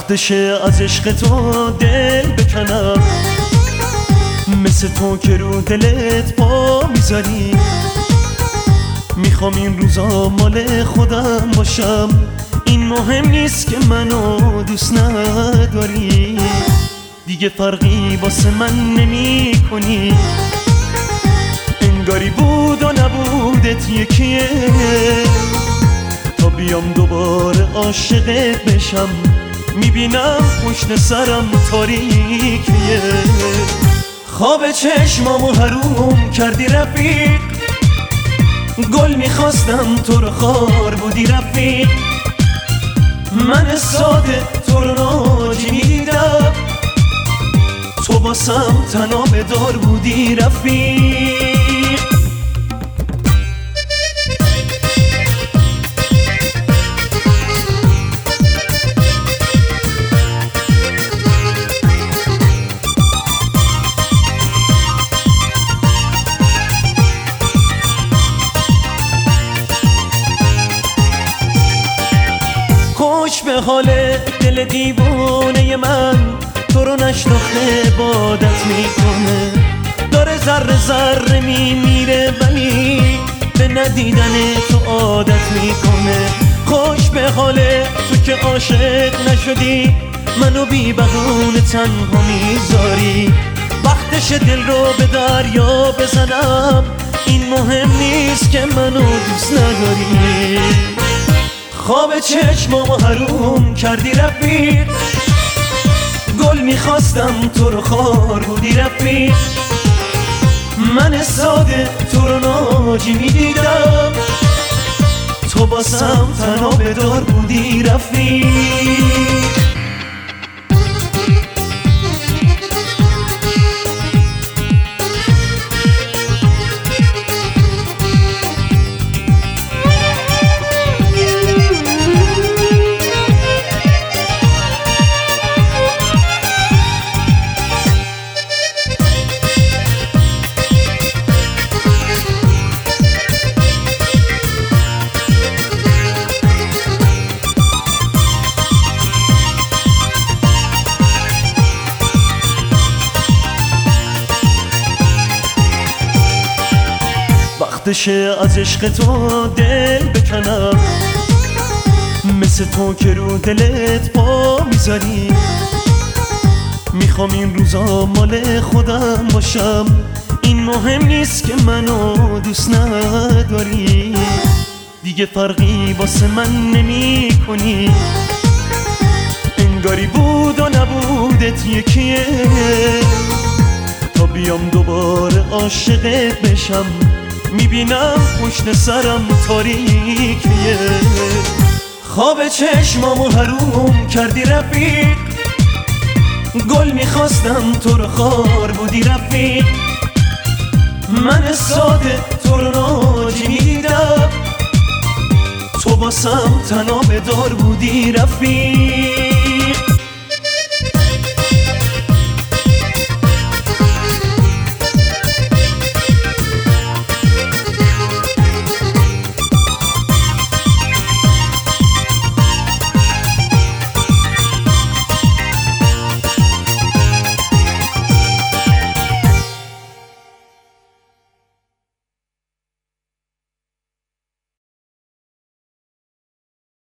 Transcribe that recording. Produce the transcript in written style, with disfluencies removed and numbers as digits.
وقتشه از عشق تو دل بکنم، مثل تو که رو دلت پا میذاری. میخوام این روزا مال خودم باشم، این مهم نیست که منو دوست نداری. دیگه فرقی واسه من نمی کنی، انگاری بود و نبودت یکیه. تا بیام دوباره عاشقت بشم، میبینم پشت سرم تاریکیه. خواب چشمامو حروم کردی رفیق، گل میخواستم تو رو خار بودی رفیق. من ساده تو رو ناجی میدیدم، تو واسم تنها به دار بودی رفیق. خوش به حال دل دیوونه من، تو رو نشناخته عبادت میکنه. داره ذره ذره میمیره ولی به ندیدن تو عادت میکنه. خوش به حال تو که عاشق نشدی، منو بی بهونه تنها میذاری. وقتش دل رو به دریا بزنم، این مهم نیست که منو دوست نداری. خواب چشمامو حروم کردی رفیق، گل میخواستم تو رو خار بودی رفیق. من ساده تو رو ناجی میدیدم، تو باسم تنها به دار بودی رفیق. وقتشه از عشق تو دل بکنم، مثل تو که رو دلت پا میذاری. میخوام این روزا مال خودم باشم، این مهم نیست که منو دوست نداری. دیگه فرقی واسه من نمی کنی، انگاری بود و نبودت یکیه. تا بیام دوباره عاشقت بشم، میبینم پشت سرم تاریکیه. خواب چشمامو حروم کردی رفیق، گل میخواستم تو رو خار بودی رفیق. من ساده تو رو ناجی میدیدم، تو واسم تنها به دار بودی رفیق.